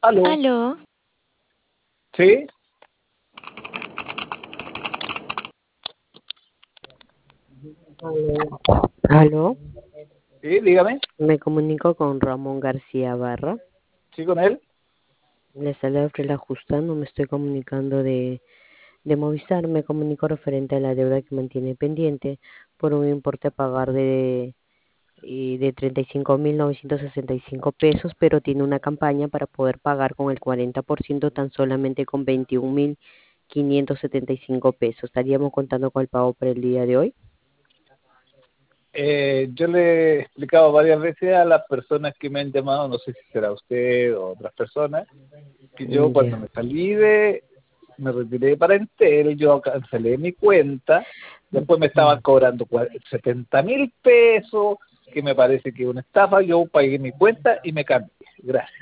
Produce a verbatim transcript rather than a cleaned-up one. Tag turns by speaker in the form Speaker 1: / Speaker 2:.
Speaker 1: Aló,
Speaker 2: Aló,
Speaker 1: ¿sí?
Speaker 3: Aló, aló,
Speaker 1: Sí, dígame.
Speaker 3: me comunico con Ramón García Barra.
Speaker 1: ¿Sí con él?
Speaker 3: Le saluda Frela Justano, me estoy comunicando de, de Movistar. Me comunico referente a la deuda que mantiene pendiente por un importe a pagar de, y de treinta y cinco mil novecientos sesenta y cinco pesos, pero tiene una campaña para poder pagar con el cuarenta por ciento tan solamente con veintiún mil quinientos setenta y cinco pesos. ¿Estaríamos contando con el pago para el día de hoy?
Speaker 1: Eh, yo le he explicado varias veces a las personas que me han llamado, no sé si será usted o otras personas, que yo
Speaker 3: Mm,
Speaker 1: cuando
Speaker 3: Ya.
Speaker 1: me salí de, me retiré para Entel, yo cancelé mi cuenta, después me estaban cobrando setenta mil pesos, que me parece que es una estafa, yo pagué mi cuenta y me cambié. Gracias.